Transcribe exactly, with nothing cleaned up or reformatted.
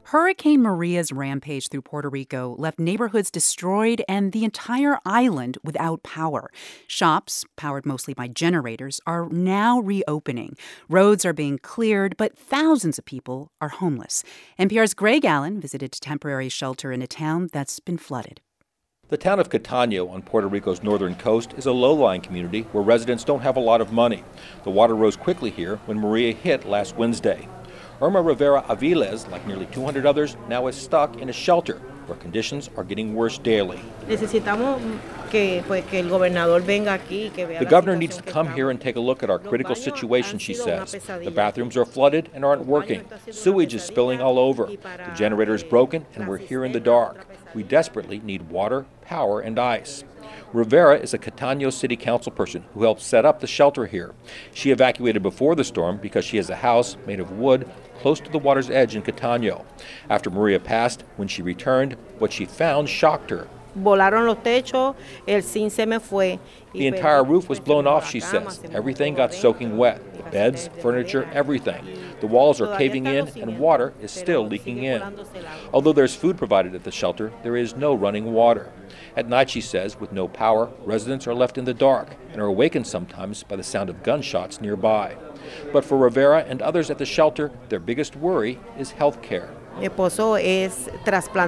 Hurricane Maria's rampage through Puerto Rico left neighborhoods destroyed and the entire island without power. Shops, powered mostly by generators, are now reopening. Roads are being cleared, but thousands of people are homeless. N P R's Greg Allen visited a temporary shelter in a town that's been flooded. The town of Cataño on Puerto Rico's northern coast is a low-lying community where residents don't have a lot of money. The water rose quickly here when Maria hit last Wednesday. Irma Rivera Aviles, like nearly two hundred others, now is stuck in a shelter where conditions are getting worse daily. The governor needs to come here and take a look at our critical situation, she says. The bathrooms are flooded and aren't working. Sewage is spilling all over. The generator is broken and we're here in the dark. We desperately need water, power, and ice. Rivera is a Cataño City Council person who helped set up the shelter here. She evacuated before the storm because she has a house made of wood close to the water's edge in Cataño. After Maria passed, when she returned, what she found shocked her. The entire roof was blown off, she says. Everything got soaking wet. The beds, furniture, everything. The walls are caving in and water is still leaking in. Although there's food provided at the shelter, there is no running water. At night, she says, with no power, residents are left in the dark and are awakened sometimes by the sound of gunshots nearby. But for Rivera and others at the shelter, their biggest worry is health care.